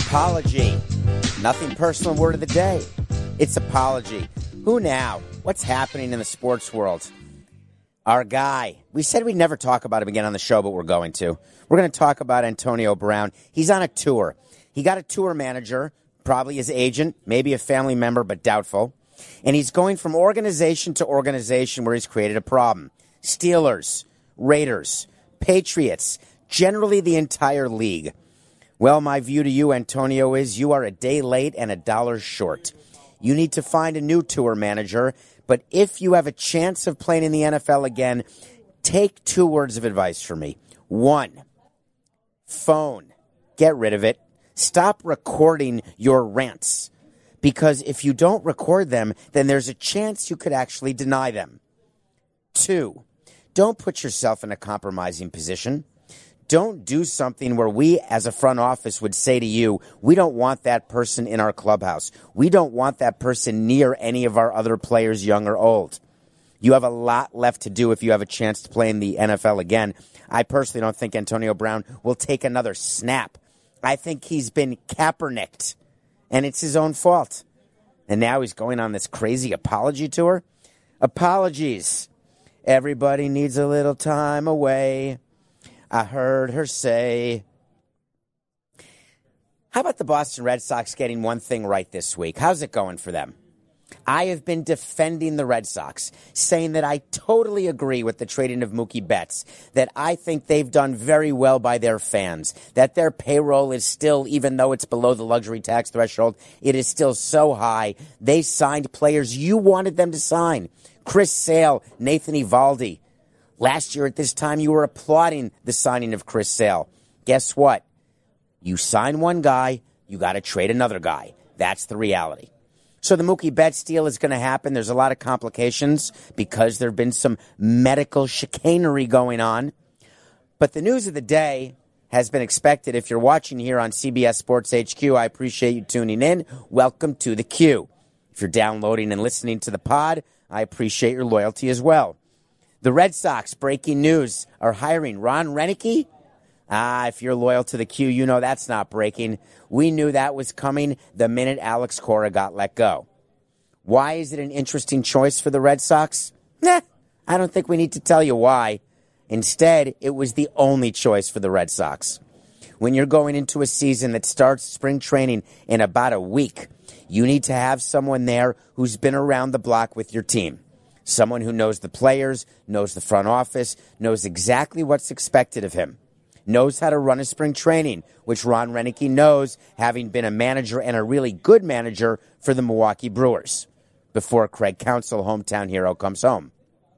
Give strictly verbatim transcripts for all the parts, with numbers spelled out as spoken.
Apology. Nothing personal word of the day. It's apology. Who now? What's happening in the sports world? Our guy. We said we'd never talk about him again on the show, but we're going to. We're going to talk about Antonio Brown. He's on a tour. He got a tour manager, probably his agent, maybe a family member, but doubtful. And he's going from organization to organization where he's created a problem. Steelers, Raiders, Patriots, generally the entire league. Well, my view to you, Antonio, is you are a day late and a dollar short. You need to find a new tour manager, but if you have a chance of playing in the N F L again, take two words of advice from me. One, phone. Get rid of it. Stop recording your rants, because if you don't record them, then there's a chance you could actually deny them. Two, don't put yourself in a compromising position. Don't do something where we as a front office would say to you, we don't want that person in our clubhouse. We don't want that person near any of our other players, young or old. You have a lot left to do if you have a chance to play in the N F L again. I personally don't think Antonio Brown will take another snap. I think he's been Kaepernicked, and it's his own fault. And now he's going on this crazy apology tour. Apologies. Everybody needs a little time away. I heard her say. How about the Boston Red Sox getting one thing right this week? How's it going for them? I have been defending the Red Sox, saying that I totally agree with the trading of Mookie Betts, that I think they've done very well by their fans, that their payroll is still, even though it's below the luxury tax threshold, it is still so high. They signed players you wanted them to sign. Chris Sale, Nathan Eovaldi. Last year at this time, you were applauding the signing of Chris Sale. Guess what? You sign one guy, you got to trade another guy. That's the reality. So the Mookie Betts deal is going to happen. There's a lot of complications because there have been some medical chicanery going on. But the news of the day has been expected. If you're watching here on C B S Sports H Q, I appreciate you tuning in. Welcome to the Q. If you're downloading and listening to the pod, I appreciate your loyalty as well. The Red Sox, breaking news, are hiring Ron Roenicke. Ah, if you're loyal to the Q, you know that's not breaking. We knew that was coming the minute Alex Cora got let go. Why is it an interesting choice for the Red Sox? Nah, I don't think we need to tell you why. Instead, it was the only choice for the Red Sox. When you're going into a season that starts spring training in about a week, you need to have someone there who's been around the block with your team. Someone who knows the players, knows the front office, knows exactly what's expected of him, knows how to run a spring training, which Ron Roenicke knows, having been a manager and a really good manager for the Milwaukee Brewers before Craig Counsell, hometown hero, comes home.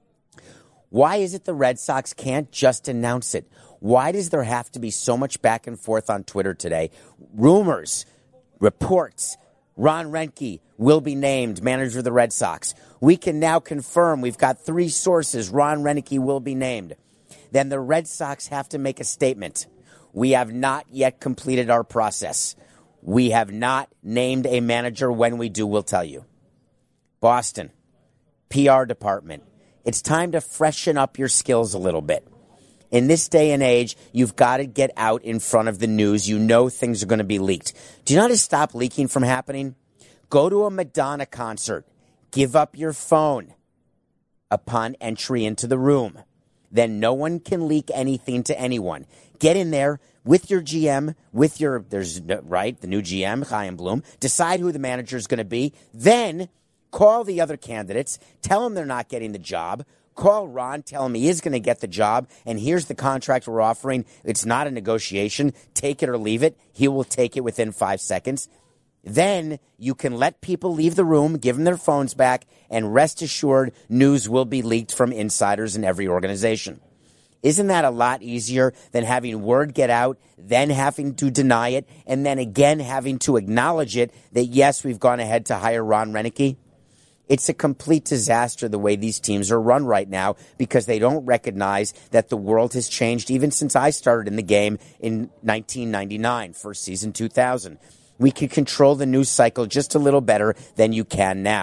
Why is it the Red Sox can't just announce it? Why does there have to be so much back and forth on Twitter today? Rumors, reports, Ron Roenicke will be named manager of the Red Sox. We can now confirm, we've got three sources, Ron Roenicke will be named. Then the Red Sox have to make a statement. We have not yet completed our process. We have not named a manager. When we do, we'll tell you. Boston, P R department, it's time to freshen up your skills a little bit. In this day and age, you've got to get out in front of the news. You know things are going to be leaked. Do you know how to stop leaking from happening? Go to a Madonna concert. Give up your phone upon entry into the room. Then no one can leak anything to anyone. Get in there with your G M, with your, there's, right, the new G M, Chaim Bloom. Decide who the manager is going to be. Then call the other candidates. Tell them they're not getting the job. Call Ron, tell him he is going to get the job, and here's the contract we're offering. It's not a negotiation. Take it or leave it. He will take it within five seconds. Then you can let people leave the room, give them their phones back, and rest assured news will be leaked from insiders in every organization. Isn't that a lot easier than having word get out, then having to deny it, and then again having to acknowledge it that, yes, we've gone ahead to hire Ron Roenicke? It's a complete disaster the way these teams are run right now because they don't recognize that the world has changed even since I started in the game in nineteen ninety-nine, first season two thousand. We can control the news cycle just a little better than you can now.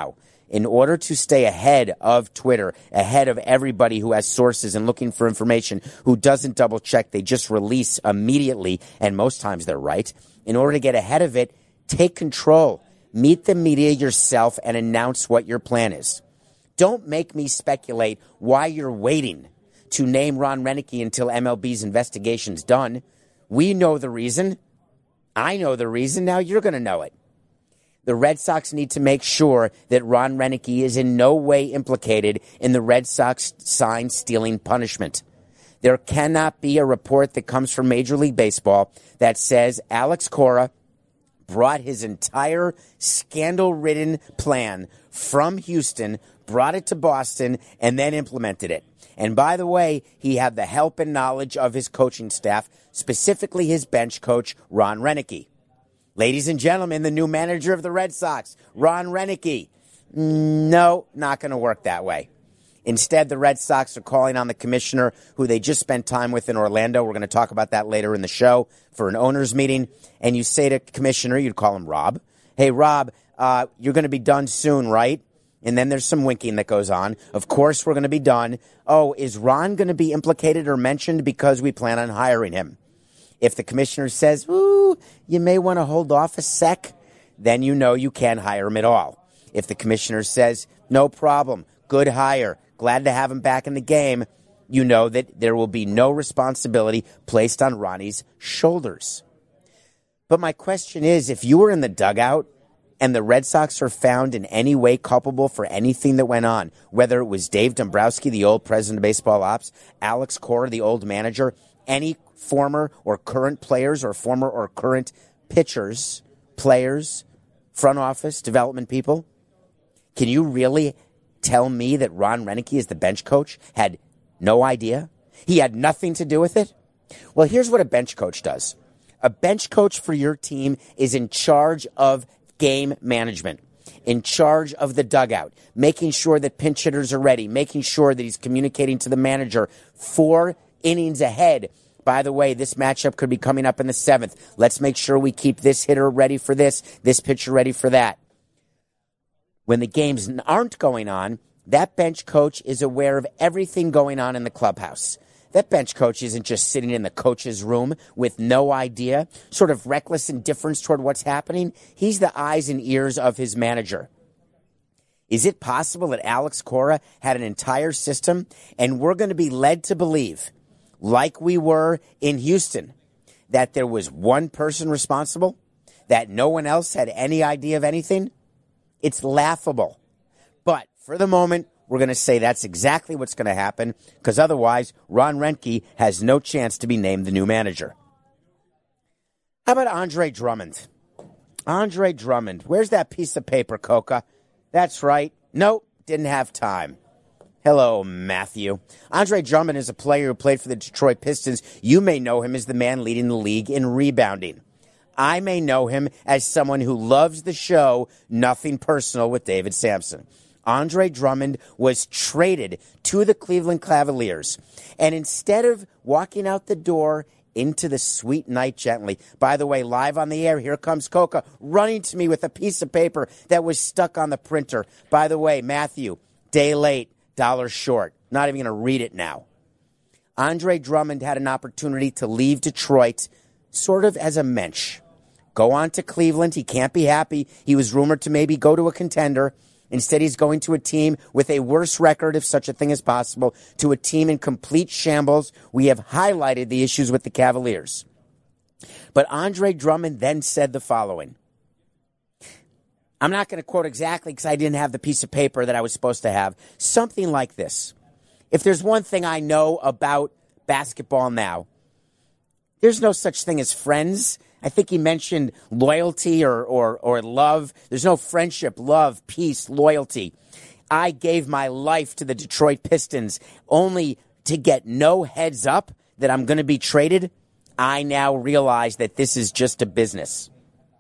in order to stay ahead of Twitter, ahead of everybody who has sources and looking for information, who doesn't double check, they just release immediately, and most times they're right. In order to get ahead of it, take control. Meet the media yourself and announce what your plan is. Don't make me speculate why you're waiting to name Ron Renneke until M L B's investigation's done. We know the reason. I know the reason. Now you're going to know it. The Red Sox need to make sure that Ron Renneke is in no way implicated in the Red Sox sign stealing punishment. There cannot be a report that comes from Major League Baseball that says Alex Cora brought his entire scandal-ridden plan from Houston, brought it to Boston, and then implemented it. And by the way, he had the help and knowledge of his coaching staff, specifically his bench coach, Ron Renneke. Ladies and gentlemen, the new manager of the Red Sox, Ron Renneke. No, not going to work that way. Instead, the Red Sox are calling on the commissioner, who they just spent time with in Orlando. We're going to talk about that later in the show, for an owners meeting. And you say to commissioner, you'd call him Rob. Hey, Rob, uh, you're going to be done soon, right? And then there's some winking that goes on. Of course, we're going to be done. Oh, is Ron going to be implicated or mentioned because we plan on hiring him? If the commissioner says, ooh, you may want to hold off a sec, then you know you can't hire him at all. If the commissioner says, no problem, good hire, glad to have him back in the game, you know that there will be no responsibility placed on Ronnie's shoulders. But my question is, if you were in the dugout and the Red Sox are found in any way culpable for anything that went on, whether it was Dave Dombrowski, the old president of baseball ops, Alex Cora, the old manager, any former or current players or former or current pitchers, players, front office, development people, can you really tell me that Ron Renneke, as the bench coach, had no idea? He had nothing to do with it? Well, here's what a bench coach does. A bench coach for your team is in charge of game management, in charge of the dugout, making sure that pinch hitters are ready, making sure that he's communicating to the manager four innings ahead. By the way, this matchup could be coming up in the seventh. Let's make sure we keep this hitter ready for this, this pitcher ready for that. When the games aren't going on, that bench coach is aware of everything going on in the clubhouse. That bench coach isn't just sitting in the coach's room with no idea, sort of reckless indifference toward what's happening. He's the eyes and ears of his manager. Is it possible that Alex Cora had an entire system and we're going to be led to believe, like we were in Houston, that there was one person responsible, that no one else had any idea of anything? It's laughable. But for the moment, we're going to say that's exactly what's going to happen, because otherwise, Ron Renneke has no chance to be named the new manager. How about Andre Drummond? Andre Drummond. Where's that piece of paper, Coca? That's right. Nope, didn't have time. Hello, Matthew. Andre Drummond is a player who played for the Detroit Pistons. You may know him as the man leading the league in rebounding. I may know him as someone who loves the show Nothing Personal with David Sampson. Andre Drummond was traded to the Cleveland Cavaliers. And instead of walking out the door into the sweet night gently, by the way, live on the air, here comes Coca running to me with a piece of paper that was stuck on the printer. By the way, Matthew, day late, dollar short. Not even going to read it now. Andre Drummond had an opportunity to leave Detroit sort of as a mensch. Go on to Cleveland. He can't be happy. He was rumored to maybe go to a contender. Instead, he's going to a team with a worse record, if such a thing is possible, to a team in complete shambles. We have highlighted the issues with the Cavaliers. But Andre Drummond then said the following. I'm not going to quote exactly because I didn't have the piece of paper that I was supposed to have. Something like this. If there's one thing I know about basketball now, there's no such thing as friends. I think he mentioned loyalty or, or, or love. There's no friendship, love, peace, loyalty. I gave my life to the Detroit Pistons only to get no heads up that I'm going to be traded. I now realize that this is just a business.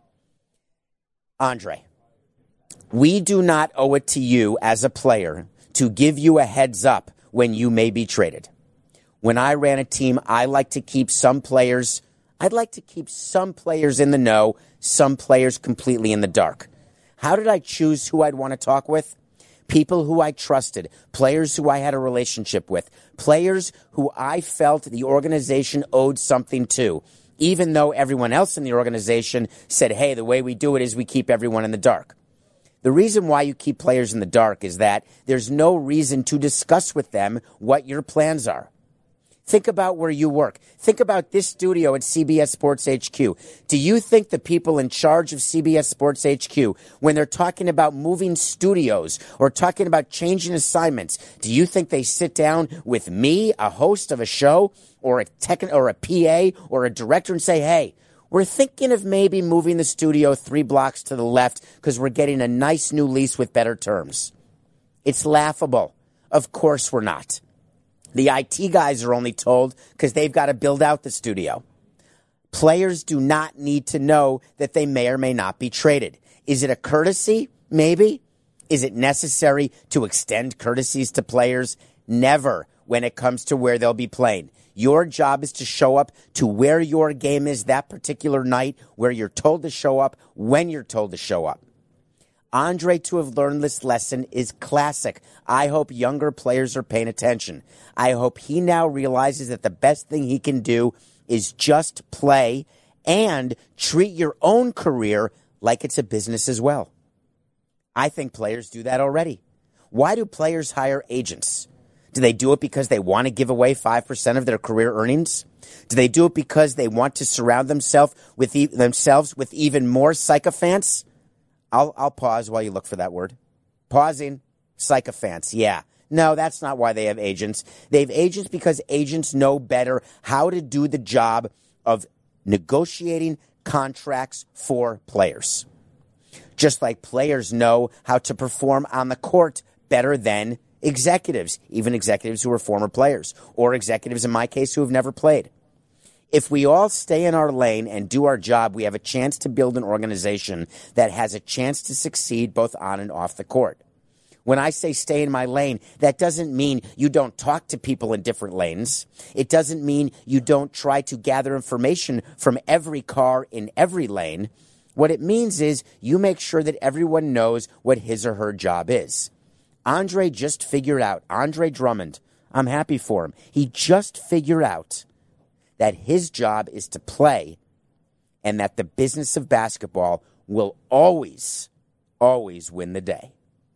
Andre, we do not owe it to you as a player to give you a heads up when you may be traded. When I ran a team, I like to keep some players I'd like to keep some players in the know, some players completely in the dark. How did I choose who I'd want to talk with? people who I trusted, players who I had a relationship with, players who I felt the organization owed something to, even though everyone else in the organization said, hey, the way we do it is we keep everyone in the dark. The reason why you keep players in the dark is that there's no reason to discuss with them what your plans are. Think about where you work. Think about this studio at C B S Sports H Q. Do you think the people in charge of C B S Sports H Q, when they're talking about moving studios or talking about changing assignments, do you think they sit down with me, a host of a show, or a tech or a P A or a director and say, hey, we're thinking of maybe moving the studio three blocks to the left because we're getting a nice new lease with better terms? It's laughable. Of course we're not. The I T guys are only told because they've got to build out the studio. Players do not need to know that they may or may not be traded. Is it a courtesy? Maybe. Is it necessary to extend courtesies to players? Never when it comes to where they'll be playing. Your job is to show up to where your game is that particular night, where you're told to show up, when you're told to show up. Andre, to have learned this lesson is classic. I hope younger players are paying attention. I hope he now realizes that the best thing he can do is just play and treat your own career like it's a business as well. I think players do that already. Why do players hire agents? Do they do it because they want to give away five percent of their career earnings? Do they do it because they want to surround themselves with e- themselves with even more sycophants? I'll, I'll pause while you look for that word. Pausing. Sycophants. Yeah. No, that's not why they have agents. They have agents because agents know better how to do the job of negotiating contracts for players. Just like players know how to perform on the court better than executives, even executives who are former players, or executives, in my case, who have never played. If we all stay in our lane and do our job, we have a chance to build an organization that has a chance to succeed both on and off the court. When I say stay in my lane, that doesn't mean you don't talk to people in different lanes. It doesn't mean you don't try to gather information from every car in every lane. What it means is you make sure that everyone knows what his or her job is. Andre just figured out, Andre Drummond, I'm happy for him. He just figured out that his job is to play and that the business of basketball will always, always win the day.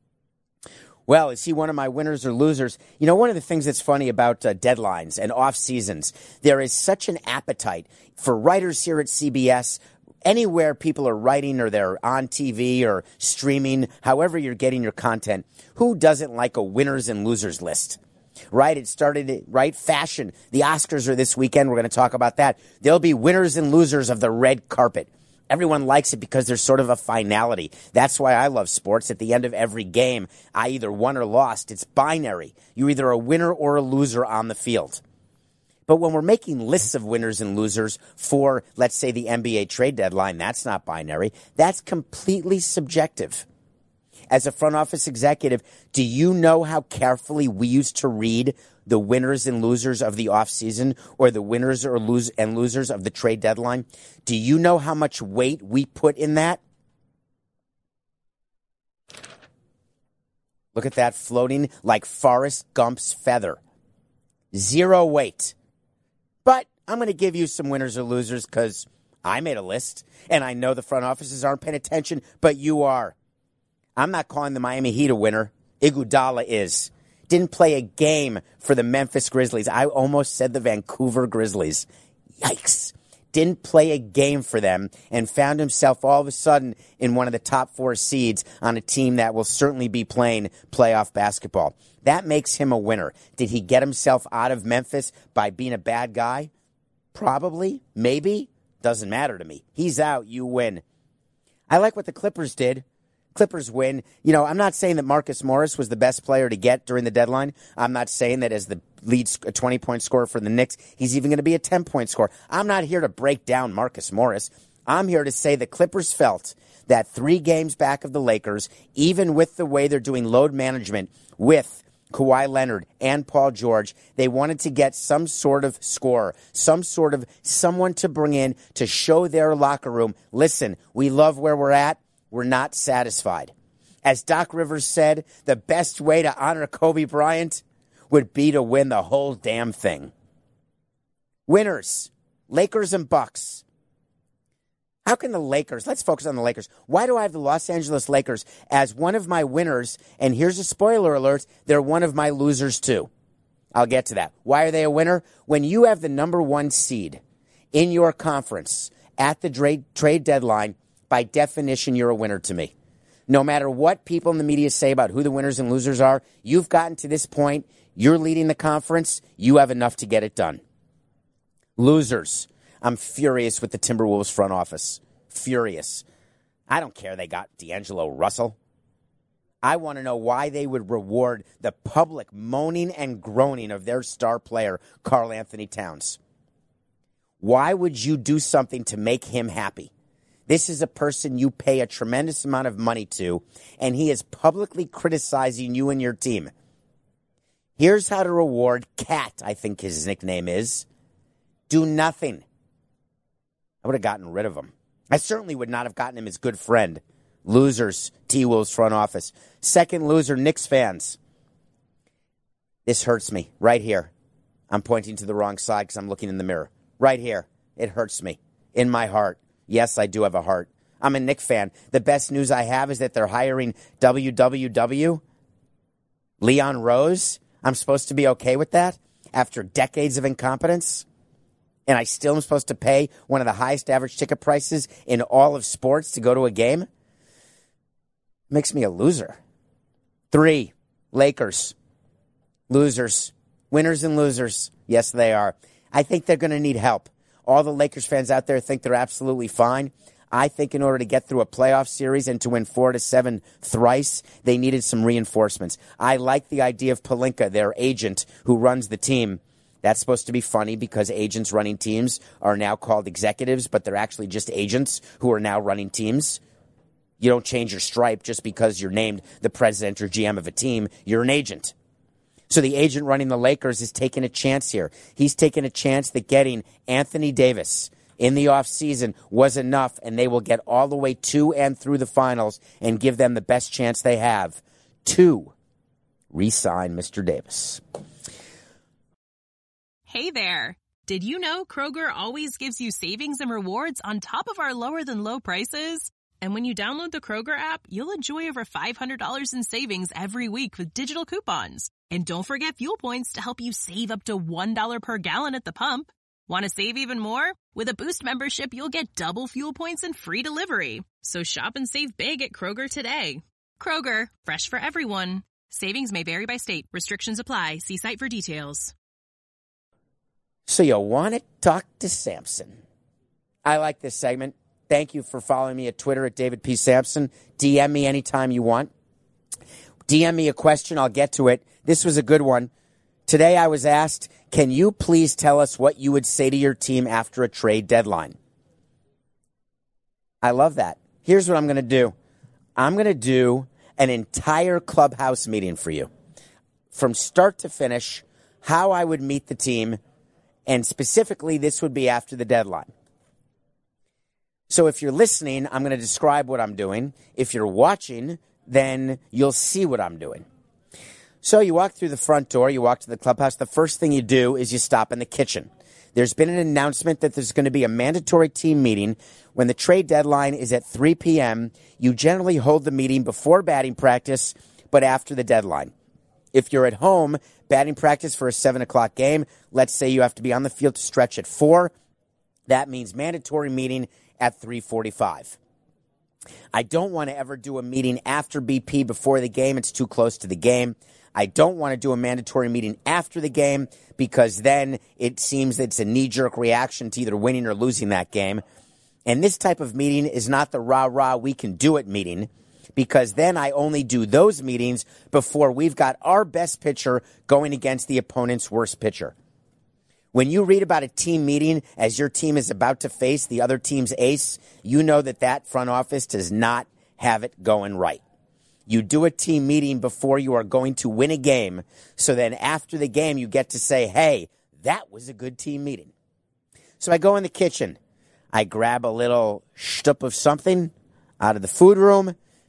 Well, is he one of my winners or losers? You know, one of the things that's funny about uh, deadlines and off seasons, there is such an appetite for writers here at C B S. Anywhere people are writing or they're on T V or streaming, however you're getting your content, who doesn't like a winners and losers list? Right? It started, right? Fashion. The Oscars are this weekend. We're going to talk about that. There'll be winners and losers of the red carpet. Everyone likes it because there's sort of a finality. That's why I love sports. At the end of every game, I either won or lost. It's binary. You're either a winner or a loser on the field. But when we're making lists of winners and losers for, let's say, the N B A trade deadline, that's not binary. That's completely subjective. As a front office executive, do you know how carefully we used to read the winners and losers of the offseason or the winners or lose and losers of the trade deadline? Do you know how much weight we put in that? Look at that floating like Forrest Gump's feather. Zero weight. But I'm going to give you some winners or losers because I made a list, and I know the front offices aren't paying attention, but you are. I'm not calling the Miami Heat a winner. Iguodala is. Didn't play a game for the Memphis Grizzlies. I almost said the Vancouver Grizzlies. Yikes. Didn't play a game for them and found himself all of a sudden in one of the top four seeds on a team that will certainly be playing playoff basketball. That makes him a winner. Did he get himself out of Memphis by being a bad guy? Probably. Maybe. Doesn't matter to me. He's out. You win. I like what the Clippers did. Clippers win. You know, I'm not saying that Marcus Morris was the best player to get during the deadline. I'm not saying that as the lead twenty-point scorer for the Knicks, he's even going to be a ten-point scorer. I'm not here to break down Marcus Morris. I'm here to say the Clippers felt that three games back of the Lakers, even with the way they're doing load management with Kawhi Leonard and Paul George, they wanted to get some sort of scorer, some sort of someone to bring in to show their locker room, listen, we love where we're at. We're not satisfied. As Doc Rivers said, the best way to honor Kobe Bryant would be to win the whole damn thing. Winners, Lakers and Bucks. How can the Lakers, let's focus on the Lakers. Why do I have the Los Angeles Lakers as one of my winners? And here's a spoiler alert, they're one of my losers too. I'll get to that. Why are they a winner? When you have the number one seed in your conference at the trade, trade deadline, by definition, you're a winner to me. No matter what people in the media say about who the winners and losers are, you've gotten to this point, you're leading the conference, you have enough to get it done. Losers. I'm furious with the Timberwolves front office. Furious. I don't care they got D'Angelo Russell. I want to know why they would reward the public moaning and groaning of their star player, Karl Anthony Towns. Why would you do something to make him happy? This is a person you pay a tremendous amount of money to, and he is publicly criticizing you and your team. Here's how to reward Cat, I think his nickname is. Do nothing. I would have gotten rid of him. I certainly would not have gotten him his good friend. Losers, T-Wolves front office. Second loser, Knicks fans. This hurts me right here. I'm pointing to the wrong side because I'm looking in the mirror. Right here. It hurts me in my heart. Yes, I do have a heart. I'm a Knicks fan. The best news I have is that they're hiring W W W, Leon Rose. I'm supposed to be okay with that after decades of incompetence? And I still am supposed to pay one of the highest average ticket prices in all of sports to go to a game? Makes me a loser. Three, Lakers. Losers. Winners and losers. Yes, they are. I think they're going to need help. All the Lakers fans out there think they're absolutely fine. I think in order to get through a playoff series and to win four to seven thrice, they needed some reinforcements. I like the idea of Pelinka, their agent who runs the team. That's supposed to be funny because agents running teams are now called executives, but they're actually just agents who are now running teams. You don't change your stripe just because you're named the president or G M of a team. You're an agent. So the agent running the Lakers is taking a chance here. He's taking a chance that getting Anthony Davis in the offseason was enough, and they will get all the way to and through the finals and give them the best chance they have to re-sign Mister Davis. Hey there. Did you know Kroger always gives you savings and rewards on top of our lower-than-low prices? And when you download the Kroger app, you'll enjoy over five hundred dollars in savings every week with digital coupons. And don't forget fuel points to help you save up to one dollar per gallon at the pump. Want to save even more? With a Boost membership, you'll get double fuel points and free delivery. So shop and save big at Kroger today. Kroger, fresh for everyone. Savings may vary by state. Restrictions apply. See site for details. So you want to talk to Samson. I like this segment. Thank you for following me at Twitter at David P. Sampson. D M me anytime you want. D M me a question. I'll get to it. This was a good one. Today I was asked, can you please tell us what you would say to your team after a trade deadline? I love that. Here's what I'm going to do. I'm going to do an entire clubhouse meeting for you. From start to finish, how I would meet the team. And specifically, this would be after the deadline. So if you're listening, I'm going to describe what I'm doing. If you're watching, then you'll see what I'm doing. So you walk through the front door, you walk to the clubhouse. The first thing you do is you stop in the kitchen. There's been an announcement that there's going to be a mandatory team meeting. When the trade deadline is at three p.m., you generally hold the meeting before batting practice, but after the deadline. If you're at home, batting practice for a seven o'clock game, let's say you have to be on the field to stretch at four. That means mandatory meeting at three forty-five. I don't want to ever do a meeting after B P before the game. It's too close to the game. I don't want to do a mandatory meeting after the game because then it seems that it's a knee-jerk reaction to either winning or losing that game. And this type of meeting is not the rah-rah, we can do it meeting, because then I only do those meetings before we've got our best pitcher going against the opponent's worst pitcher. When you read about a team meeting as your team is about to face the other team's ace, you know that that front office does not have it going right. You do a team meeting before you are going to win a game, so then after the game you get to say, hey, that was a good team meeting. So I go in the kitchen. I grab a little shtup of something out of the food room,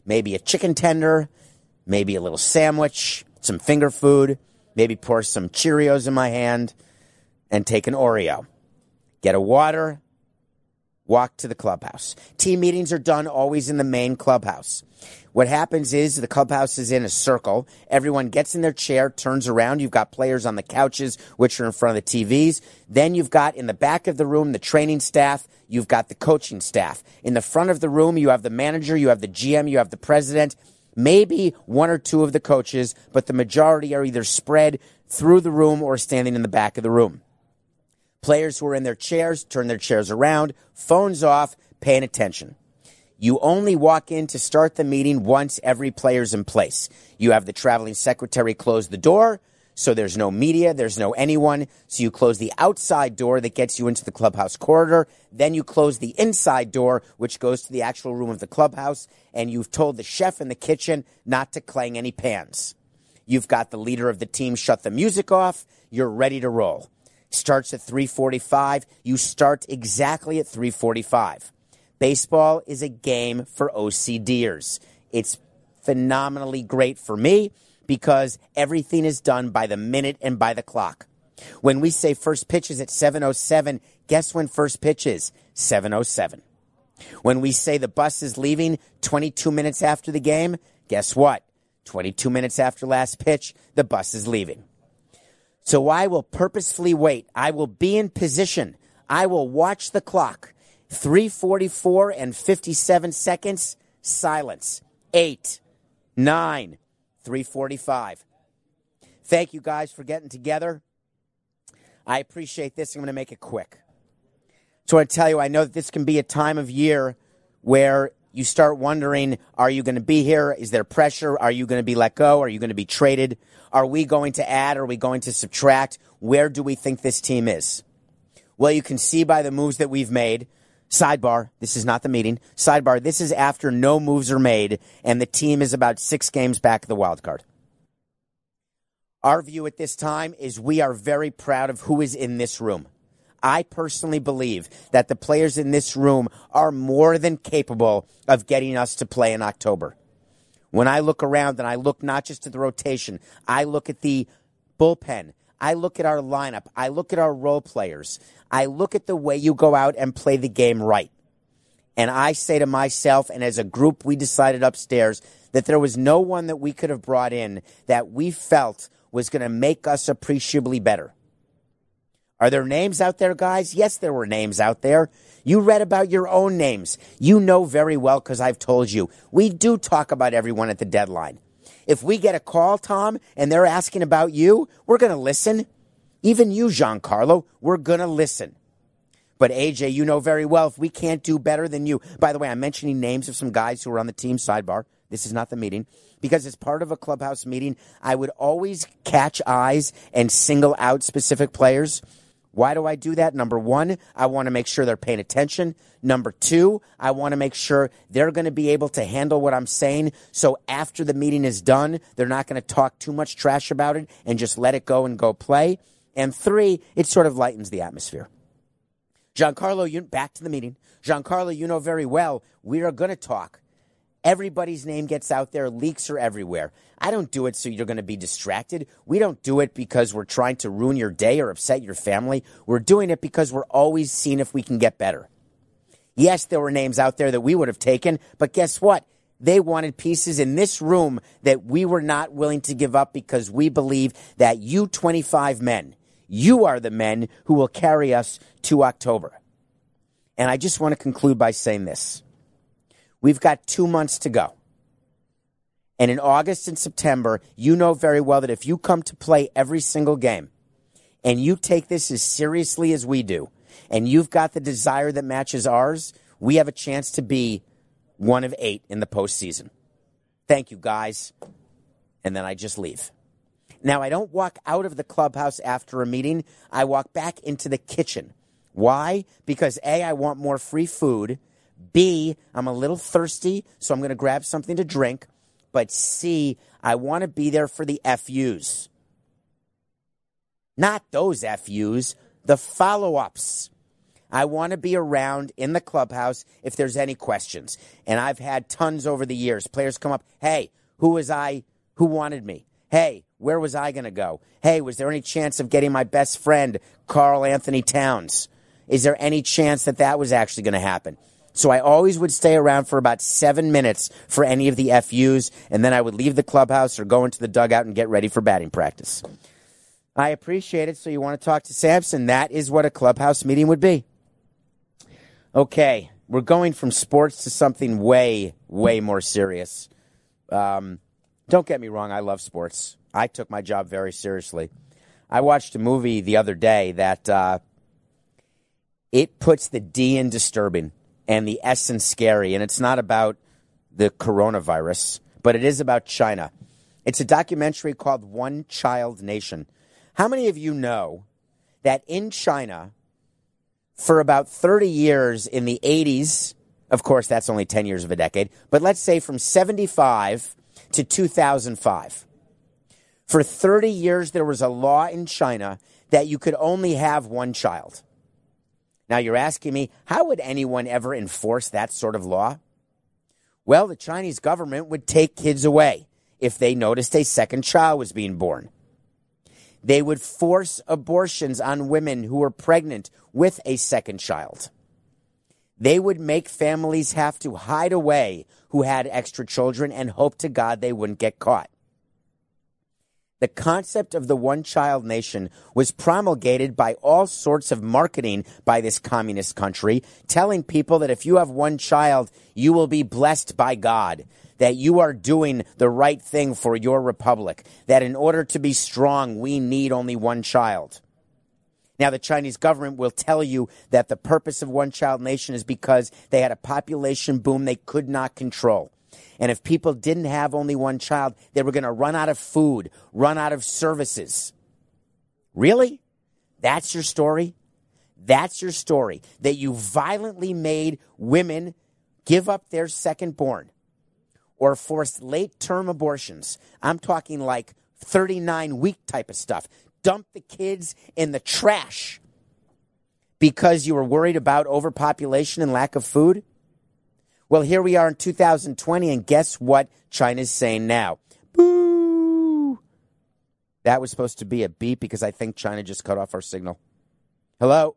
maybe a chicken tender, maybe a little sandwich, some finger food, maybe pour some Cheerios in my hand, and take an Oreo. Get a water, walk to the clubhouse. Team meetings are done always in the main clubhouse. What happens is the clubhouse is in a circle. Everyone gets in their chair, turns around. You've got players on the couches, which are in front of the T Vs. Then you've got in the back of the room the training staff. You've got the coaching staff. In the front of the room, you have the manager, you have the G M, you have the president, maybe one or two of the coaches, but the majority are either spread through the room or standing in the back of the room. Players who are in their chairs turn their chairs around, phones off, paying attention. You only walk in to start the meeting once every player's in place. You have the traveling secretary close the door, so there's no media, there's no anyone. So you close the outside door that gets you into the clubhouse corridor. Then you close the inside door, which goes to the actual room of the clubhouse. And you've told the chef in the kitchen not to clang any pans. You've got the leader of the team shut the music off. You're ready to roll. Starts at three forty-five. You start exactly at three forty-five. Baseball is a game for O C D'ers. It's phenomenally great for me because everything is done by the minute and by the clock. When we say first pitch is at seven oh seven, guess when first pitch is? seven oh seven. When we say the bus is leaving twenty-two minutes after the game, guess what? twenty-two minutes after last pitch, the bus is leaving. So I will purposefully wait. I will be in position. I will watch the clock. three forty-four and fifty-seven seconds, silence. Eight, nine, three forty-five. Thank you guys for getting together. I appreciate this. I'm going to make it quick. So I tell you, I know that this can be a time of year where you start wondering, are you going to be here? Is there pressure? Are you going to be let go? Are you going to be traded? Are we going to add? Are we going to subtract? Where do we think this team is? Well, you can see by the moves that we've made. Sidebar, this is not the meeting. Sidebar, this is after no moves are made, and the team is about six games back of the wild card. Our view at this time is we are very proud of who is in this room. I personally believe that the players in this room are more than capable of getting us to play in October. When I look around and I look not just at the rotation, I look at the bullpen, I look at our lineup, I look at our role players, I look at the way you go out and play the game right. And I say to myself, and as a group we decided upstairs, that there was no one that we could have brought in that we felt was going to make us appreciably better. Are there names out there, guys? Yes, there were names out there. You read about your own names. You know very well because I've told you. We do talk about everyone at the deadline. If we get a call, Tom, and they're asking about you, we're going to listen. Even you, Giancarlo, we're going to listen. But A J, you know very well if we can't do better than you. By the way, I'm mentioning names of some guys who are on the team sidebar. This is not the meeting. Because as part of a clubhouse meeting, I would always catch eyes and single out specific players. Why do I do that? Number one, I want to make sure they're paying attention. Number two, I want to make sure they're going to be able to handle what I'm saying. So after the meeting is done, they're not going to talk too much trash about it and just let it go and go play. And three, it sort of lightens the atmosphere. Giancarlo, you, back to the meeting. Giancarlo, you know very well, we are going to talk. Everybody's name gets out there. Leaks are everywhere. I don't do it so you're going to be distracted. We don't do it because we're trying to ruin your day or upset your family. We're doing it because we're always seeing if we can get better. Yes, there were names out there that we would have taken, but guess what? They wanted pieces in this room that we were not willing to give up because we believe that you twenty-five men, you are the men who will carry us to October. And I just want to conclude by saying this. We've got two months to go. And in August and September, you know very well that if you come to play every single game and you take this as seriously as we do, and you've got the desire that matches ours, we have a chance to be one of eight in the postseason. Thank you, guys. And then I just leave. Now, I don't walk out of the clubhouse after a meeting. I walk back into the kitchen. Why? Because A, I want more free food. B, I'm a little thirsty, so I'm going to grab something to drink. But C, I want to be there for the F Us. Not those F Us, the follow-ups. I want to be around in the clubhouse if there's any questions. And I've had tons over the years. Players come up, hey, who was I, who wanted me? Hey, where was I going to go? Hey, was there any chance of getting my best friend, Karl Anthony Towns? Is there any chance that that was actually going to happen? So I always would stay around for about seven minutes for any of the F Us, and then I would leave the clubhouse or go into the dugout and get ready for batting practice. I appreciate it. So you want to talk to Samson? That is what a clubhouse meeting would be. Okay, we're going from sports to something way, way more serious. Um, don't get me wrong, I love sports. I took my job very seriously. I watched a movie the other day that uh, it puts the D in disturbing and the S in scary, and it's not about the coronavirus, but it is about China. It's a documentary called One Child Nation. How many of you know that in China, for about thirty years in the eighties, of course, that's only ten years of a decade, but let's say from seventy-five to two thousand five, for thirty years there was a law in China that you could only have one child. Now you're asking me, how would anyone ever enforce that sort of law? Well, the Chinese government would take kids away if they noticed a second child was being born. They would force abortions on women who were pregnant with a second child. They would make families have to hide away who had extra children and hope to God they wouldn't get caught. The concept of the one-child nation was promulgated by all sorts of marketing by this communist country, telling people that if you have one child, you will be blessed by God, that you are doing the right thing for your republic, that in order to be strong, we need only one child. Now, the Chinese government will tell you that the purpose of one-child nation is because they had a population boom they could not control. And if people didn't have only one child, they were going to run out of food, run out of services. Really? That's your story? That's your story, that you violently made women give up their second born or forced late-term abortions. I'm talking like thirty-nine week type of stuff. Dump the kids in the trash because you were worried about overpopulation and lack of food? Well, here we are in two thousand twenty, and guess what China's saying now? Boo! That was supposed to be a beep because I think China just cut off our signal. Hello?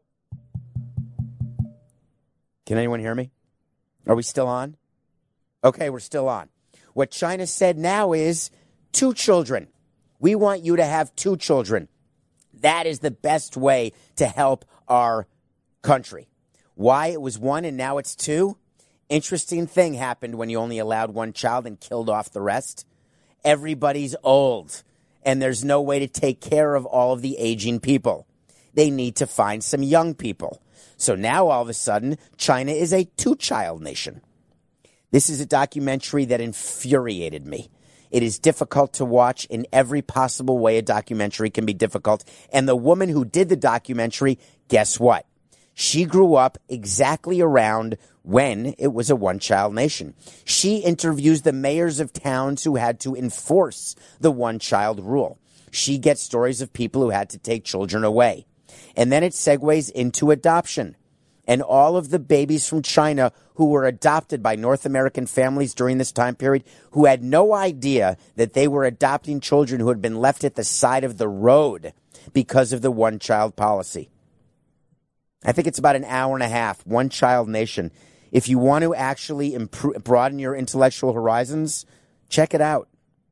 Can anyone hear me? Are we still on? Okay, we're still on. What China said now is two children. We want you to have two children. That is the best way to help our country. Why it was one and now it's two? Interesting thing happened when you only allowed one child and killed off the rest. Everybody's old, and there's no way to take care of all of the aging people. They need to find some young people. So now all of a sudden, China is a two-child nation. This is a documentary that infuriated me. It is difficult to watch in every possible way a documentary can be difficult. And the woman who did the documentary, guess what? She grew up exactly around when it was a one-child nation. She interviews the mayors of towns who had to enforce the one-child rule. She gets stories of people who had to take children away. And then it segues into adoption. And all of the babies from China who were adopted by North American families during this time period, who had no idea that they were adopting children who had been left at the side of the road because of the one-child policy. I think it's about an hour and a half, one-child nation. If you want to actually improve, broaden your intellectual horizons, check it out.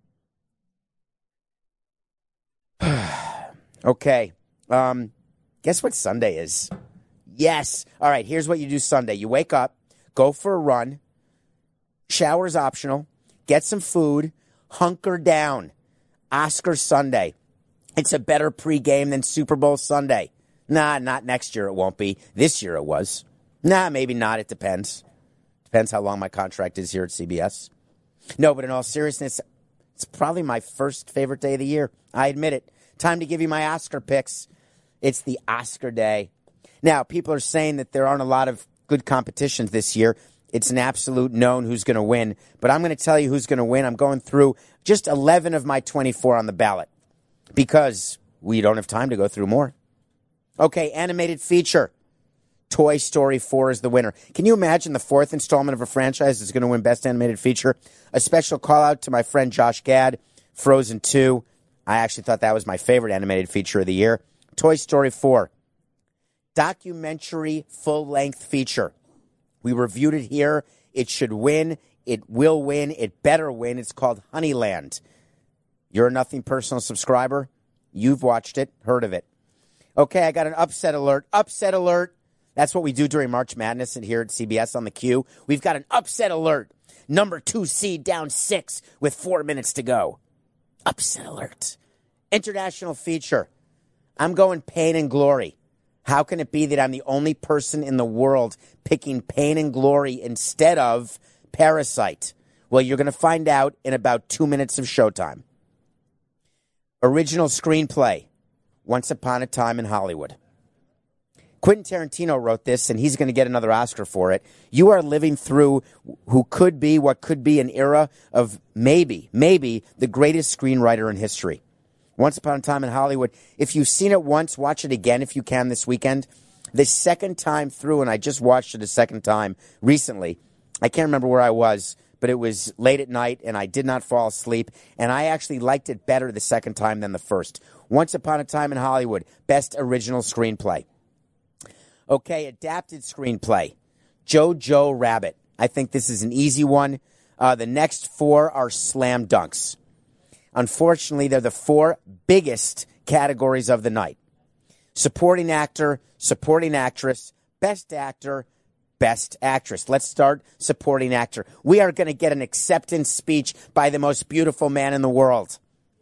Okay. Um, guess what Sunday is? Yes. All right, here's what you do Sunday. You wake up, go for a run, shower's optional, get some food, hunker down. Oscar Sunday. It's a better pregame than Super Bowl Sunday. Nah, not next year it won't be. This year it was. Nah, maybe not. It depends. Depends how long my contract is here at C B S. No, but in all seriousness, it's probably my first favorite day of the year. I admit it. Time to give you my Oscar picks. It's the Oscar day. Now, people are saying that there aren't a lot of good competitions this year. It's an absolute known who's going to win. But I'm going to tell you who's going to win. I'm going through just eleven of my twenty-four on the ballot because we don't have time to go through more. Okay, animated feature. Toy Story four is the winner. Can you imagine the fourth installment of a franchise is going to win Best Animated Feature? A special call out to my friend Josh Gad, Frozen two. I actually thought that was my favorite animated feature of the year. Toy Story four. Documentary full-length feature. We reviewed it here. It should win. It will win. It better win. It's called Honeyland. You're a Nothing Personal subscriber. You've watched it, heard of it. Okay, I got an upset alert. Upset alert. That's what we do during March Madness and here at C B S on the Q. We've got an upset alert. Number two seed down six with four minutes to go. Upset alert. International feature. I'm going Pain and Glory. How can it be that I'm the only person in the world picking Pain and Glory instead of Parasite? Well, you're going to find out in about two minutes of showtime. Original screenplay. Once Upon a Time in Hollywood. Quentin Tarantino wrote this, and he's going to get another Oscar for it. You are living through who could be what could be an era of maybe, maybe the greatest screenwriter in history. Once Upon a Time in Hollywood. If you've seen it once, watch it again if you can this weekend. The second time through, and I just watched it a second time recently. I can't remember where I was, but it was late at night, and I did not fall asleep. And I actually liked it better the second time than the first. Once Upon a Time in Hollywood, Best Original Screenplay. Okay, adapted screenplay. Jojo Rabbit. I think this is an easy one. Uh, the next four are slam dunks. Unfortunately, they're the four biggest categories of the night. Supporting actor, supporting actress, best actor, best actress. Let's start supporting actor. We are going to get an acceptance speech by the most beautiful man in the world.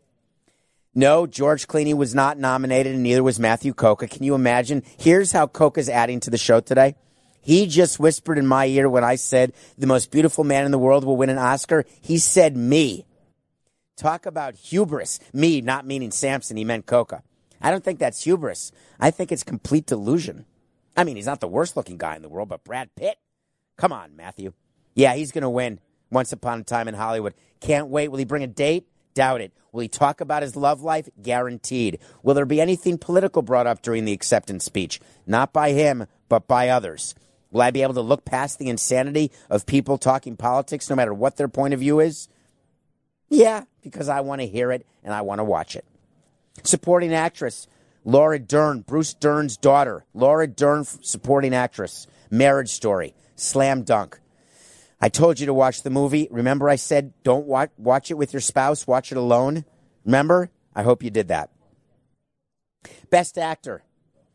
No, George Clooney was not nominated, and neither was Matthew Coca. Can you imagine? Here's how Coca's adding to the show today. He just whispered in my ear when I said the most beautiful man in the world will win an Oscar. He said me. Talk about hubris. Me, not meaning Samson. He meant Coca. I don't think that's hubris. I think it's complete delusion. I mean, he's not the worst-looking guy in the world, but Brad Pitt? Come on, Matthew. Yeah, he's going to win Once Upon a Time in Hollywood. Can't wait. Will he bring a date? Doubt it. Will he talk about his love life? Guaranteed. Will there be anything political brought up during the acceptance speech? Not by him, but by others. Will I be able to look past the insanity of people talking politics no matter what their point of view is? Yeah, because I want to hear it and I want to watch it. Supporting actress, Laura Dern, Bruce Dern's daughter. Laura Dern, supporting actress. Marriage Story. Slam dunk. I told you to watch the movie. Remember I said don't watch, watch it with your spouse. Watch it alone. Remember? I hope you did that. Best actor.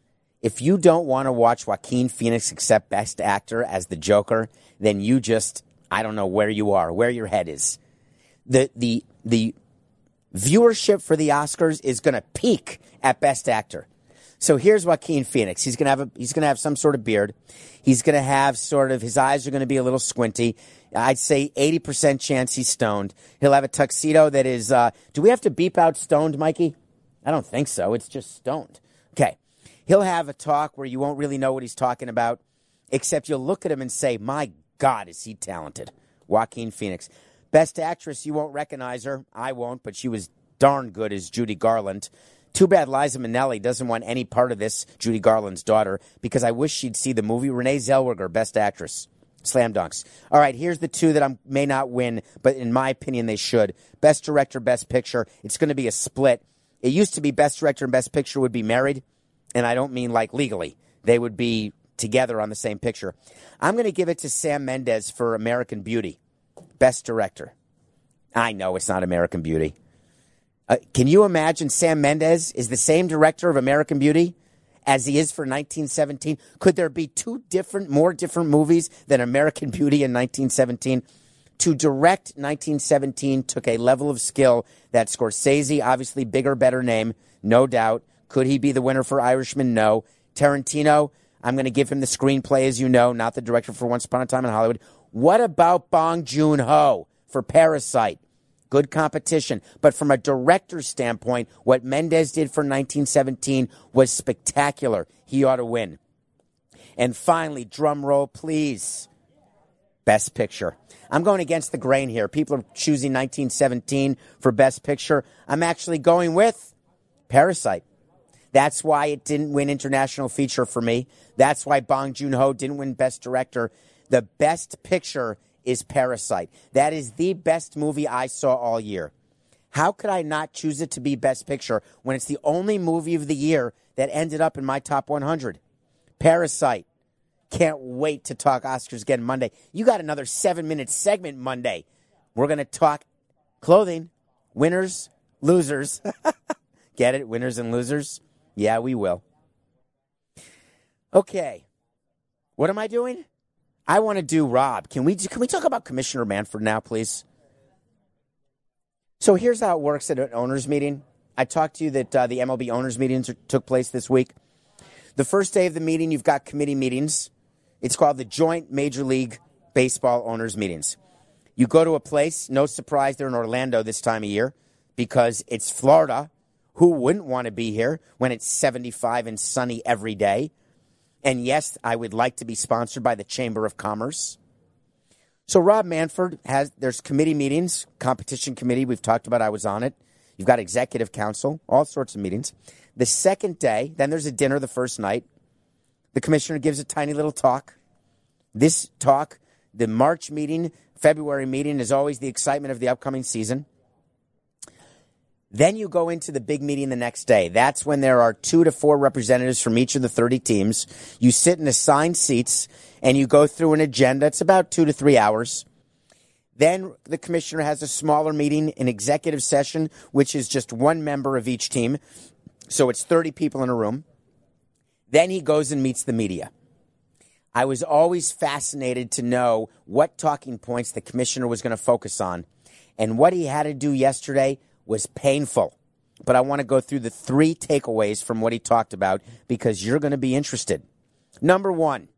If you don't want to watch Joaquin Phoenix accept Best Actor as the Joker, then you just, I don't know where you are, where your head is. The the the viewership for the Oscars is going to peak at Best Actor. So here's Joaquin Phoenix. He's going to have a, he's going to have some sort of beard. He's going to have sort of, his eyes are going to be a little squinty. I'd say eighty percent chance he's stoned. He'll have a tuxedo that is, uh, do we have to beep out stoned, Mikey? I don't think so. It's just stoned. Okay. He'll have a talk where you won't really know what he's talking about, except you'll look at him and say, my God, is he talented. Joaquin Phoenix. Best actress, you won't recognize her. I won't, but she was darn good as Judy Garland. Too bad Liza Minnelli doesn't want any part of this, Judy Garland's daughter, because I wish she'd see the movie. Renee Zellweger, Best Actress. Slam dunks. All right, here's the two that I may not win, but in my opinion, they should. Best Director, Best Picture. It's going to be a split. It used to be Best Director and Best Picture would be married, and I don't mean like legally. They would be together on the same picture. I'm going to give it to Sam Mendes for American Beauty. Best Director. I know it's not American Beauty. Uh, can you imagine Sam Mendes is the same director of American Beauty as he is for nineteen seventeen? Could there be two different, more different movies than American Beauty and nineteen seventeen? To direct nineteen seventeen took a level of skill that Scorsese, obviously bigger, better name, no doubt. Could he be the winner for Irishman? No. Tarantino, I'm going to give him the screenplay, as you know, not the director for Once Upon a Time in Hollywood. What about Bong Joon-ho for Parasite? Good competition. But from a director's standpoint, what Mendes did for nineteen seventeen was spectacular. He ought to win. And finally, drum roll, please. Best Picture. I'm going against the grain here. People are choosing nineteen seventeen for Best Picture. I'm actually going with Parasite. That's why it didn't win International Feature for me. That's why Bong Joon-ho didn't win Best Director. The best picture is Parasite. That is the best movie I saw all year. How could I not choose it to be Best Picture when it's the only movie of the year that ended up in my top one hundred? Parasite. Can't wait to talk Oscars again Monday. You got another seven-minute segment Monday. We're going to talk clothing, winners, losers. Get it? Winners and losers? Yeah, we will. Okay. What am I doing? I want to do Rob. Can we can we talk about Commissioner Manfred now, please? So here's how it works at an owners meeting. I talked to you that uh, the M L B owners meetings are, took place this week. The first day of the meeting, you've got committee meetings. It's called the Joint Major League Baseball Owners Meetings. You go to a place, no surprise they're in Orlando this time of year because it's Florida. Who wouldn't want to be here when it's seventy-five and sunny every day? And yes, I would like to be sponsored by the Chamber of Commerce. So Rob Manfred has, there's committee meetings, competition committee, we've talked about, I was on it. You've got executive council, all sorts of meetings. The second day, then there's a dinner the first night. The commissioner gives a tiny little talk. This talk, the March meeting, February meeting, is always the excitement of the upcoming season. Then you go into the big meeting the next day. That's when there are two to four representatives from each of the thirty teams. You sit in assigned seats, and you go through an agenda. It's about two to three hours. Then the commissioner has a smaller meeting, an executive session, which is just one member of each team. So it's thirty people in a room. Then he goes and meets the media. I was always fascinated to know what talking points the commissioner was going to focus on. And what he had to do yesterday was painful. But I want to go through the three takeaways from what he talked about because you're going to be interested. Number one,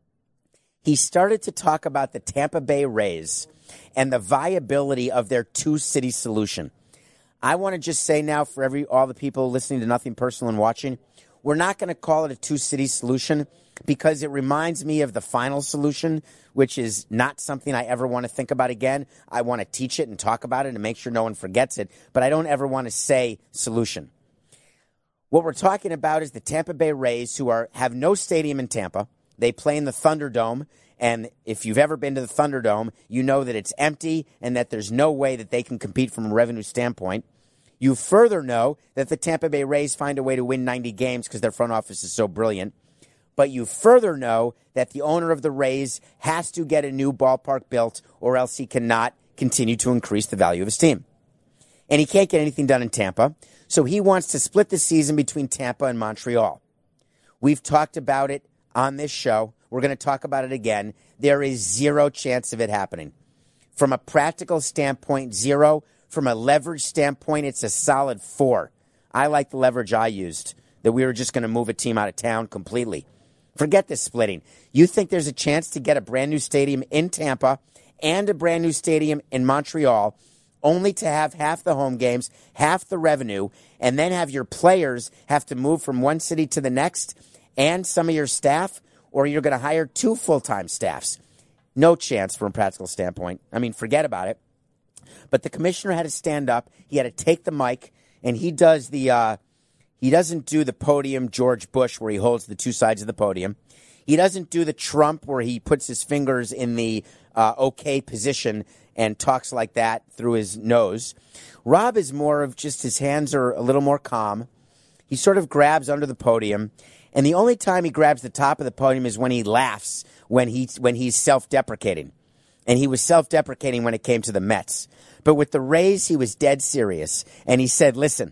he started to talk about the Tampa Bay Rays and the viability of their two-city solution. I want to just say now for every all the people listening to Nothing Personal and watching, we're not going to call it a two-city solution because it reminds me of the final solution, which is not something I ever want to think about again. I want to teach it and talk about it and make sure no one forgets it, but I don't ever want to say solution. What we're talking about is the Tampa Bay Rays, who are have no stadium in Tampa. They play in the Thunderdome, and if you've ever been to the Thunderdome, you know that it's empty and that there's no way that they can compete from a revenue standpoint. You further know that the Tampa Bay Rays find a way to win ninety games because their front office is so brilliant. But you further know that the owner of the Rays has to get a new ballpark built or else he cannot continue to increase the value of his team. And he can't get anything done in Tampa, so he wants to split the season between Tampa and Montreal. We've talked about it on this show. We're going to talk about it again. There is zero chance of it happening. From a practical standpoint, zero. From a leverage standpoint, it's a solid four. I like the leverage I used, that we were just going to move a team out of town completely. Forget this splitting. You think there's a chance to get a brand new stadium in Tampa and a brand new stadium in Montreal, only to have half the home games, half the revenue, and then have your players have to move from one city to the next and some of your staff, or you're going to hire two full-time staffs? No chance from a practical standpoint. I mean, forget about it. But the commissioner had to stand up. He had to take the mic, and he does the uh, he doesn't do the podium George Bush where he holds the two sides of the podium. He doesn't do the Trump where he puts his fingers in the uh, okay position and talks like that through his nose. Rob is more of just his hands are a little more calm. He sort of grabs under the podium, and the only time he grabs the top of the podium is when he laughs, when he when he's self-deprecating. And he was self-deprecating when it came to the Mets. But with the Rays, he was dead serious. And he said, listen,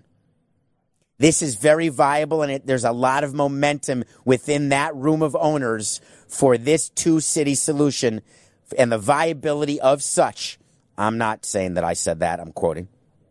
this is very viable, and it, there's a lot of momentum within that room of owners for this two-city solution and the viability of such. I'm not saying that I said that. I'm quoting.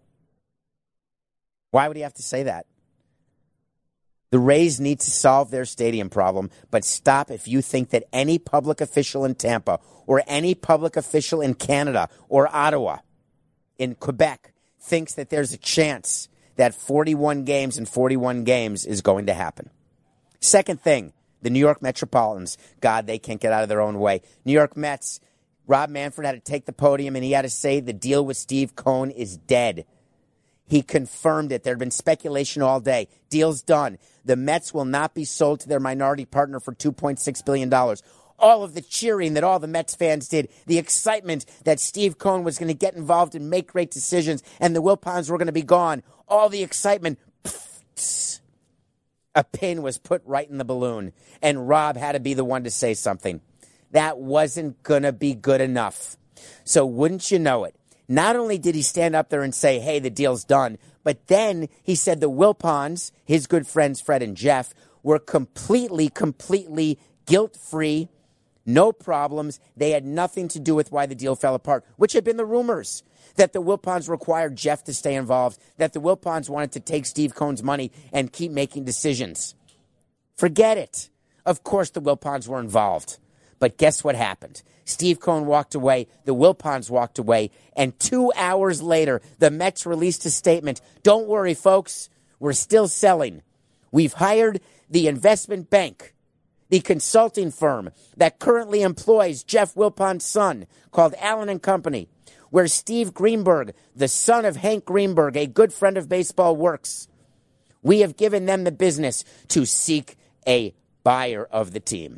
Why would he have to say that? The Rays need to solve their stadium problem, but stop if you think that any public official in Tampa or any public official in Canada or Ottawa, in Quebec, thinks that there's a chance that forty-one games and forty-one games is going to happen. Second thing, the New York Metropolitans. God, they can't get out of their own way. New York Mets, Rob Manfred had to take the podium, and he had to say the deal with Steve Cohen is dead. He confirmed it. There had been speculation all day. Deal's done. The Mets will not be sold to their minority partner for two point six billion dollars. All of the cheering that all the Mets fans did, the excitement that Steve Cohen was going to get involved and make great decisions, and the Wilpons were going to be gone, all the excitement, pfft, a pin was put right in the balloon, and Rob had to be the one to say something. That wasn't going to be good enough. So wouldn't you know it, not only did he stand up there and say, hey, the deal's done, but then he said the Wilpons, his good friends Fred and Jeff, were completely, completely guilt-free, no problems. They had nothing to do with why the deal fell apart, which had been the rumors, that the Wilpons required Jeff to stay involved, that the Wilpons wanted to take Steve Cohen's money and keep making decisions. Forget it. Of course the Wilpons were involved. But guess what happened? Steve Cohen walked away, the Wilpons walked away, and two hours later, the Mets released a statement. Don't worry, folks, we're still selling. We've hired the investment bank, the consulting firm that currently employs Jeff Wilpon's son, called Allen and Company, where Steve Greenberg, the son of Hank Greenberg, a good friend of baseball, works. We have given them the business to seek a buyer of the team.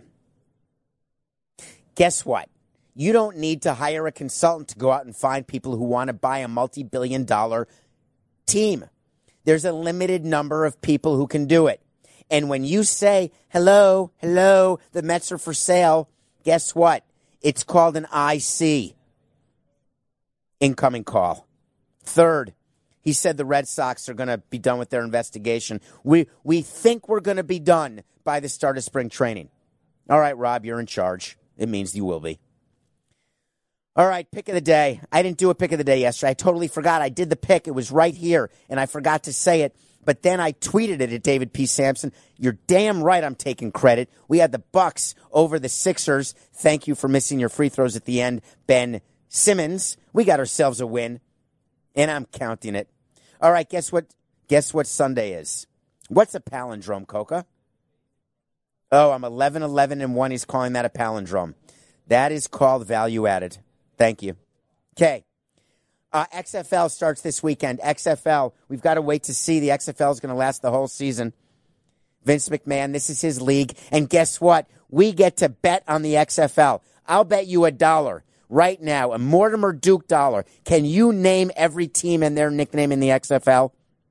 Guess what? You don't need to hire a consultant to go out and find people who want to buy a multi-billion dollar team. There's a limited number of people who can do it. And when you say, hello, hello, the Mets are for sale, guess what? It's called an I C. Incoming call. Third, he said the Red Sox are going to be done with their investigation. We, we think we're going to be done by the start of spring training. All right, Rob, you're in charge. It means you will be. All right, pick of the day. I didn't do a pick of the day yesterday. I totally forgot. I did the pick. It was right here, and I forgot to say it. But then I tweeted it at David P. Sampson. You're damn right I'm taking credit. We had the Bucks over the Sixers. Thank you for missing your free throws at the end, Ben Simmons. We got ourselves a win, and I'm counting it. All right, guess what? Guess what Sunday is? What's a palindrome, Coca? Oh, I'm eleven eleven and one. He's calling that a palindrome. That is called value added. Thank you. Okay. Uh, X F L starts this weekend. X F L, we've got to wait to see. The X F L is going to last the whole season. Vince McMahon, this is his league. And guess what? We get to bet on the X F L. I'll bet you a dollar right now, a Mortimer Duke dollar. Can you name every team and their nickname in the X F L?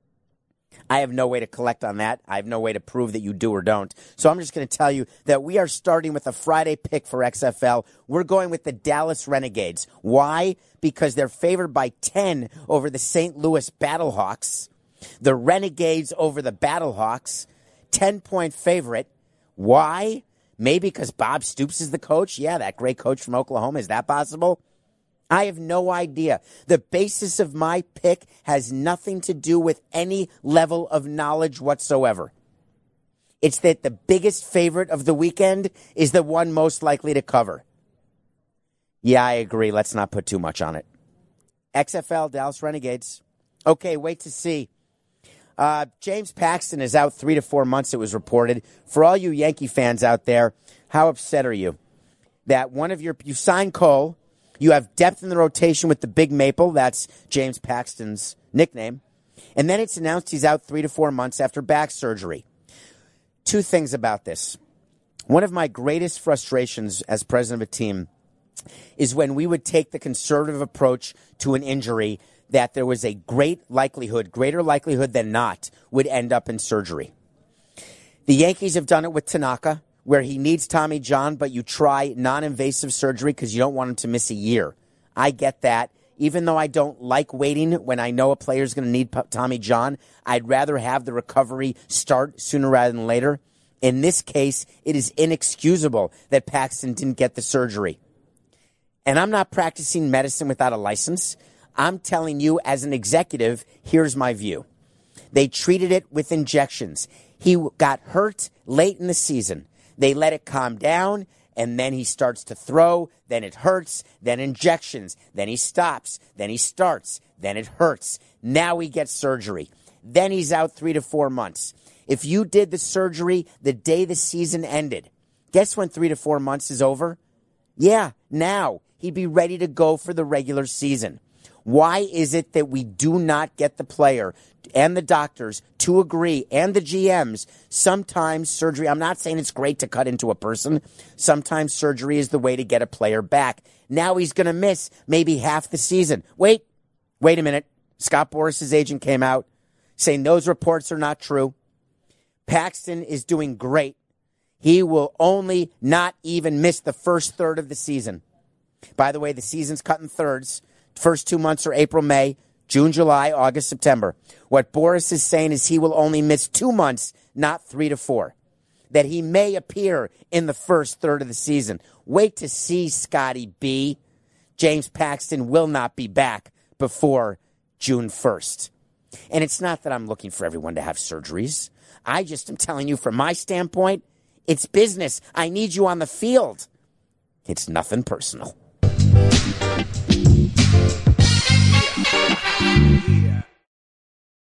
I have no way to collect on that. I have no way to prove that you do or don't. So I'm just going to tell you that we are starting with a Friday pick for X F L. We're going with the Dallas Renegades. Why? Because they're favored by ten over the Saint Louis Battlehawks. The Renegades over the Battlehawks. ten-point favorite. Why? Maybe because Bob Stoops is the coach? Yeah, that great coach from Oklahoma. Is that possible? I have no idea. The basis of my pick has nothing to do with any level of knowledge whatsoever. It's that the biggest favorite of the weekend is the one most likely to cover. Yeah, I agree. Let's not put too much on it. X F L, Dallas Renegades. Okay, wait to see. Uh, James Paxton is out three to four months, it was reported. For all you Yankee fans out there, how upset are you that one of your, you signed Cole, you have depth in the rotation with the Big Maple. That's James Paxton's nickname. And then it's announced he's out three to four months after back surgery. Two things about this. One of my greatest frustrations as president of a team is when we would take the conservative approach to an injury that there was a great likelihood, greater likelihood than not, would end up in surgery. The Yankees have done it with Tanaka, where he needs Tommy John, but you try non-invasive surgery because you don't want him to miss a year. I get that. Even though I don't like waiting when I know a player's going to need Tommy John, I'd rather have the recovery start sooner rather than later. In this case, it is inexcusable that Paxton didn't get the surgery. And I'm not practicing medicine without a license. I'm telling you, as an executive, here's my view. They treated it with injections. He got hurt late in the season. They let it calm down, and then he starts to throw, then it hurts, then injections, then he stops, then he starts, then it hurts. Now he gets surgery. Then he's out three to four months. If you did the surgery the day the season ended, guess when three to four months is over? Yeah, now. He'd be ready to go for the regular season. Why is it that we do not get the player and the doctors to agree, and the G Ms, sometimes surgery, I'm not saying it's great to cut into a person. Sometimes surgery is the way to get a player back. Now he's going to miss maybe half the season. Wait, wait a minute. Scott Boras' agent came out saying those reports are not true. Paxton is doing great. He will only not even miss the first third of the season. By the way, the season's cut in thirds. First two months are April, May, June, July, August, September. What Boras is saying is he will only miss two months, not three to four. That he may appear in the first third of the season. Wait to see, Scotty B. James Paxton will not be back before June first. And it's not that I'm looking for everyone to have surgeries. I just am telling you from my standpoint, it's business. I need you on the field. It's nothing personal. Yeah.